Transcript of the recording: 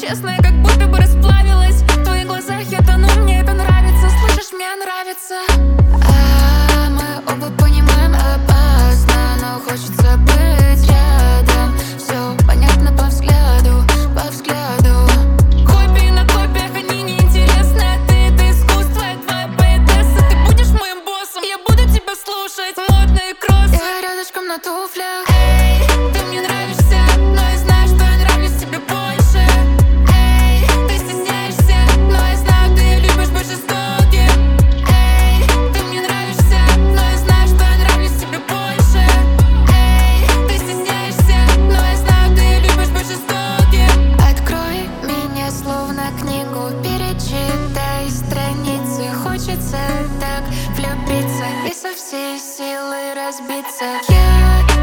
Честно, я как будто бы расплавилась. В твоих глазах я тону, мне это нравится. Слышишь, мне нравится. Мы оба понимаем, опасно, но хочется быть рядом. Все понятно по взгляду, по взгляду. Копии на копиях, они неинтересны. А ты — это искусство, я твоя поэтесса. Ты будешь моим боссом, я буду тебя слушать. Модные кроссы, я рядышком на туфлях. Эй, ты мне нравишься, но я знаю, что я нравлюсь тебе больше. Эй, ты стесняешься, но я знаю, ты любишь больше стоки. Эй, ты мне нравишься, но я знаю, что я нравлюсь тебе больше. Эй, ты стесняешься, но я знаю, ты любишь больше стоки. Открой меня словно книгу, перечитай страницы. Хочется так влюбиться и со всей силы разбиться. Я